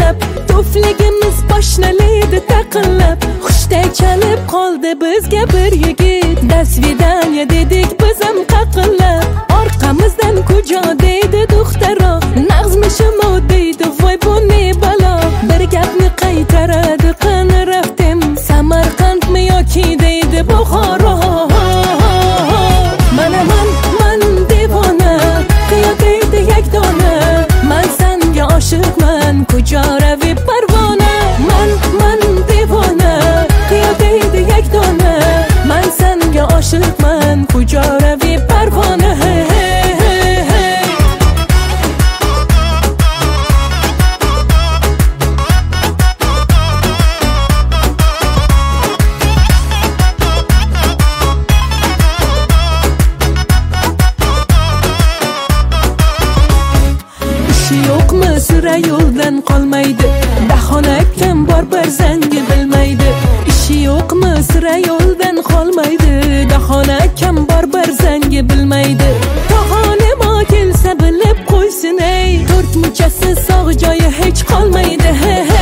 yaqinlab, tufligimiz poshnalidi taqinlab, xushday chalib qoldi bizga bir yigit. Dasvidanya dedik biz ham qaqillab, orqamizdan kujo deydi duxtaroq, nag'zmishimo deydi voy bu ne balo. Bir gapni qaytaradi qani raftim, Samarqandmi yoki deydi Buxoro. Mana man devona, qiyo deydi yakdona, man sanga oshiqman kujo ravi parvona. Man devona, qiyo deydi yakdona, man sanga oshiqman kujo ravi parvona. Yo'qmi sira yo'ldan qolmaydi, bahona kam bor bir zangi bilmaydi. Ishi yo'qmi sira yo'ldan qolmaydi, bahona kam bor bir zangi bilmaydi. Bahonamo kelsa bilib qo'ysin ey, to'rt muchasi sog' joyi hech qolmaydi.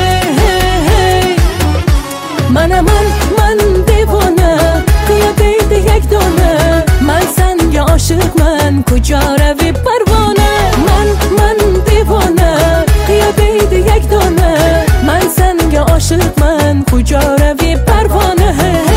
Mana man devona, qiyo deydi yakdona, man sanga oshiqman kujo ravi parvona. Man devona, qiyo deydi yakdona, man sanga oshiqman kujo ravi parvona.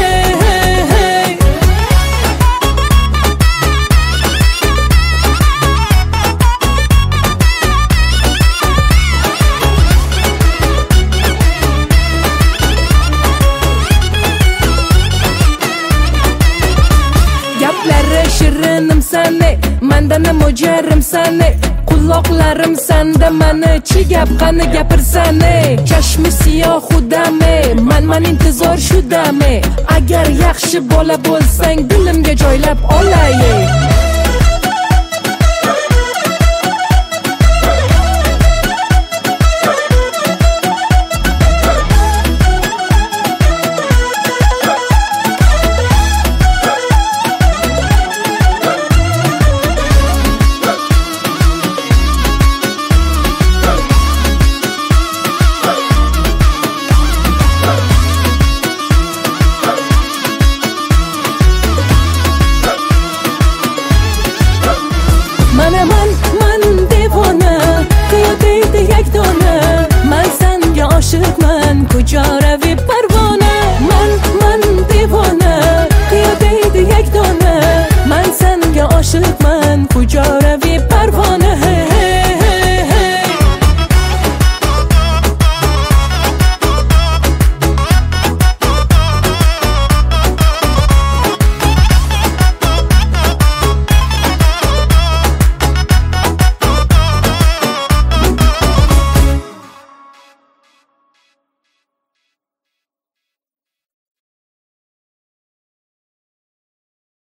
Gaplari shirinim sani, mandana mo'jarim sani, quloqlarim sanda mani, chi gap qani gapirsani. Chashmi siyohudami, man intizor shudami, agar yaxshi bola bo'lsang dilimga joylab olay.